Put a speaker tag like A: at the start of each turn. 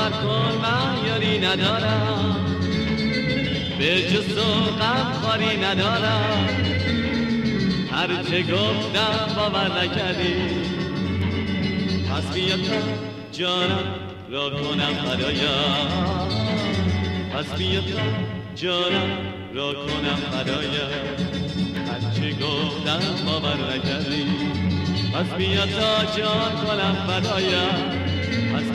A: باور کن من یاری ندارم، به جز تو غم خاری ندارم. هرچه گفتم باور نکردی، پس بیا تا جانم را کنم فدایم، پس بیا تا جانم را کنم فدایم. هرچه گفتم باور نکردی، پس بیا تا جان کنم فدایم.